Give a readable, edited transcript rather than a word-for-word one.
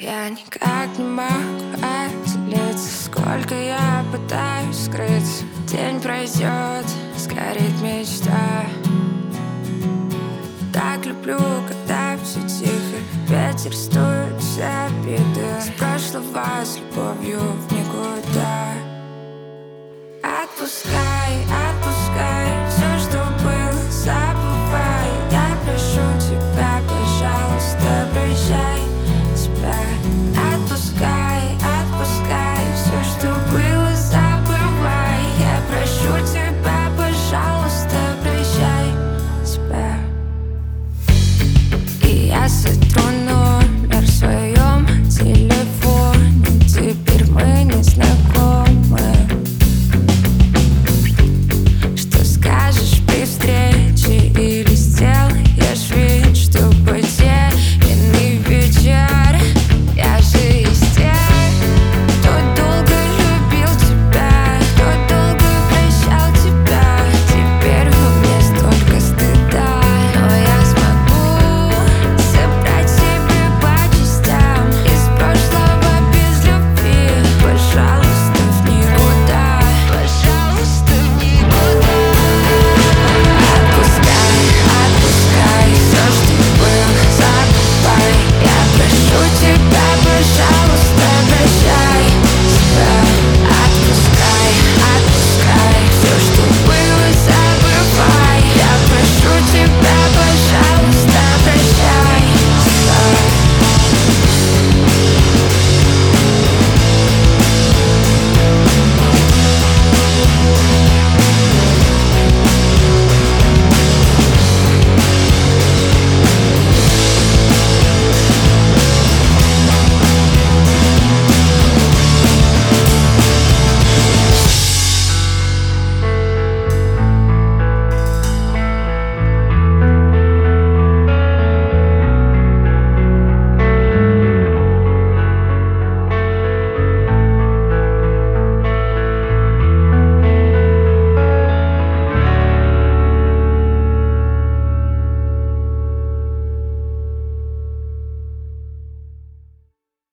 Я никак не могу отделиться, сколько я пытаюсь скрыться. День пройдет, сгорит мечта. Так люблю, когда все тихо, ветер стует все обиды с прошлого с любовью в